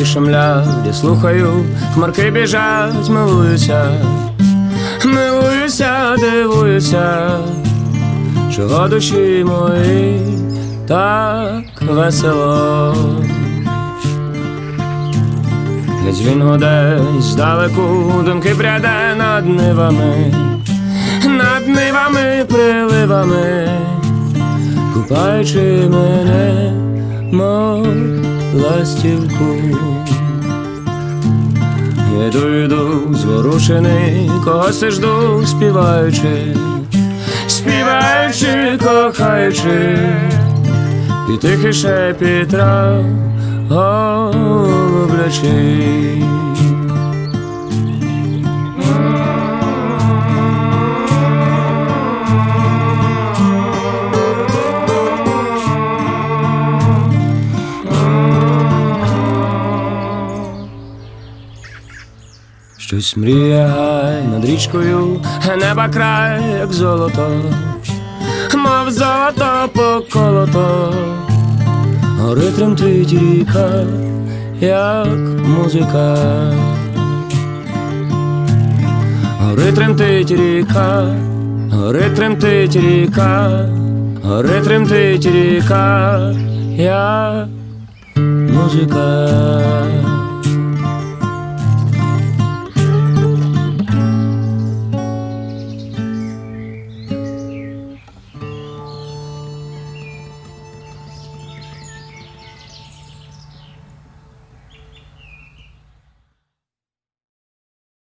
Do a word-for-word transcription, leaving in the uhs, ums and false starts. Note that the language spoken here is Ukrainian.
Хмарки шумлять, я слухаю, хмарки біжать, милуюся, милуюся, дивуюся, чого душі мої так весело. Геть він гуде здалеку, думки пряде над нивами, над нивами, приливами, купаючи мене, мов ластівку. Іду, йду, зворушений, когось жду, співаючи, співаючи, кохаючи, під тихий шепіт трав голублячий. Щось мріє гай над річкою, неба край, як золото, мов золото поколото. Гори тремтить ріка, як музика. Гори тремтить ріка, гори тремтить ріка, гори тремтить ріка, як музика.